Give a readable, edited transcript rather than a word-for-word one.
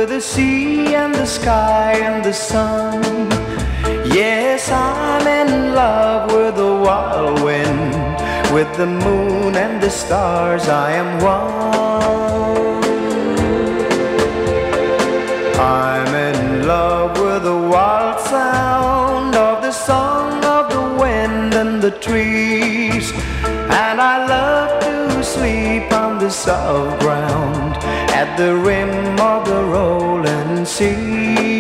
with the sea and the sky and the sun. Yes, I'm in love with the wild wind, with the moon and the stars I am one. I'm in love with the wild sound of the song of the wind and the trees, and I love to sleep on the soft ground at the rim of the rolling sea.